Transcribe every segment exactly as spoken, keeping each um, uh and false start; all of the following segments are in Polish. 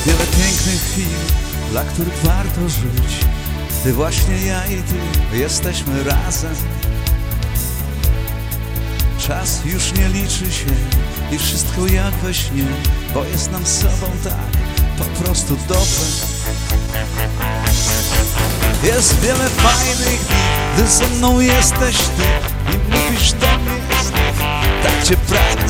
wiele pięknych chwil, dla których warto żyć. Ty, właśnie ja i ty jesteśmy razem. Czas już nie liczy się i wszystko jak we śnie, bo jest nam z sobą tak po prostu dobrze. Jest wiele fajnych dni, gdy ze mną jesteś ty i mówisz do mnie znów, tak cię pragnę.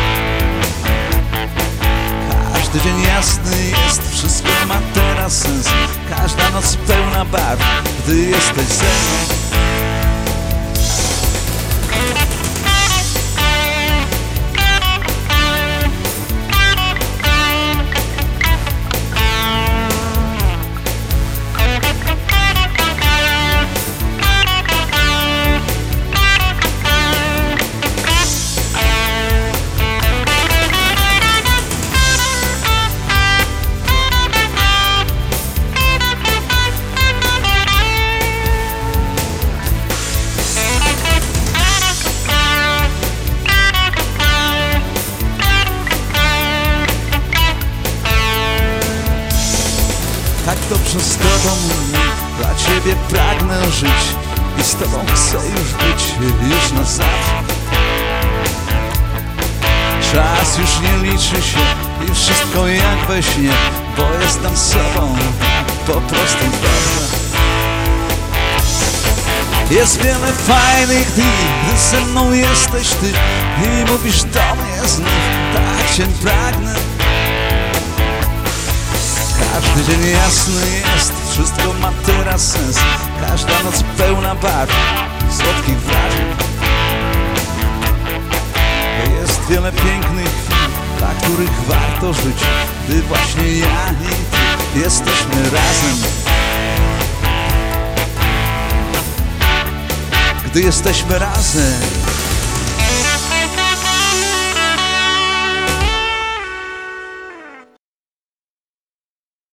Każdy dzień jasny jest, wszystko ma teraz sens. Każda noc pełna barw, gdy jesteś ze mną. Tak dobrze z tobą, dla ciebie pragnę żyć i z tobą chcę już być, już na zawsze. Czas już nie liczy się i wszystko jak we śnie, bo jestem z sobą po prostu dobrze. Jest wiele fajnych dni, gdy ze mną jesteś ty i mówisz do mnie znów, tak cię pragnę. Każdy dzień jasny jest, wszystko ma teraz sens. Każda noc pełna barw, słodkich wrażeń. Jest wiele pięknych chwil, dla których warto żyć. Gdy właśnie ja i ty jesteśmy razem. Gdy jesteśmy razem.